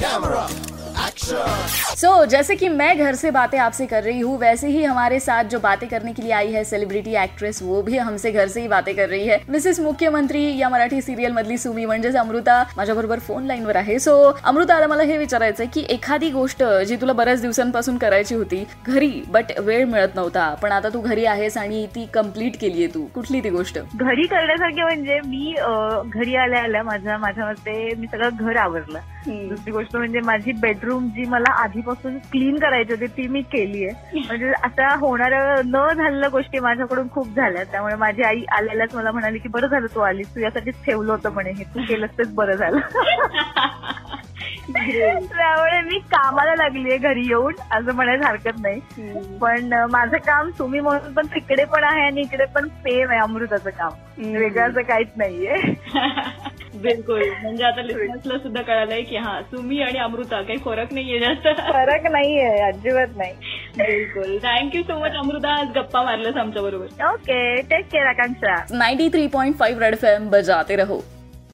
जैसे कि मैं घर से बातें आपसे कर रही हूँ, वैसे ही हमारे साथ जो बातें करने के लिए आई है सेलिब्रिटी एक्ट्रेस, वो भी हमसे घर से ही बातें कर रही है. मिसेस मुख्यमंत्री या मराठी सिरियल मधली सुमी म्हणजेच अमृता माझ्याबरोबर फोन लाईनवर आहे. सो अमृता, आता मला हे विचारायचंय की एखादी गोष्ट जी तुला बऱ्याच दिवसांपासून करायची होती घरी, बट वेळ मिळत नव्हता, पण आता तू घरी आहेस आणि ती कम्प्लीट केलीये तू, कुठली ती गोष्ट? घरी करण्यासारखी म्हणजे मी घरी आल्या माझ्या मते मी सगळं घर आवरलं. दुसरी गोष्ट म्हणजे माझी बेडरूम जी मला आधीपासून क्लीन करायची होती ती मी केलीये. म्हणजे अशा होणाऱ्या न झालेल्या गोष्टी माझ्याकडून खूप झाल्या. त्यामुळे माझी आई आलेल्याच मला म्हणाली की बरं झालं तू आलीस, तू यासाठीच ठेवलं होतं म्हणे, हे तू केलंस तेच बरं झालं. त्यामुळे मी कामाला लागलीये घरी येऊन, असं म्हणायला हरकत नाही. पण माझं काम तुम्ही म्हणून पण तिकडे पण आहे आणि इकडे पण सेम आहे. अमृताचं काम वेगळं असं काहीच नाहीये. बिलकुल. म्हणजे आता लिस्नर्सला सुद्धा कळालंय की हा सुमी आणि अमृता काही फरक नाहीये, जास्त फरक नाहीये, अजिबात नाही. बिलकुल. थँक्यू सो मच अमृता, आज गप्पा मारल्यास आमच्या बरोबर. Okay, take care Akanksha. 93.5 red FM बजाते रहो.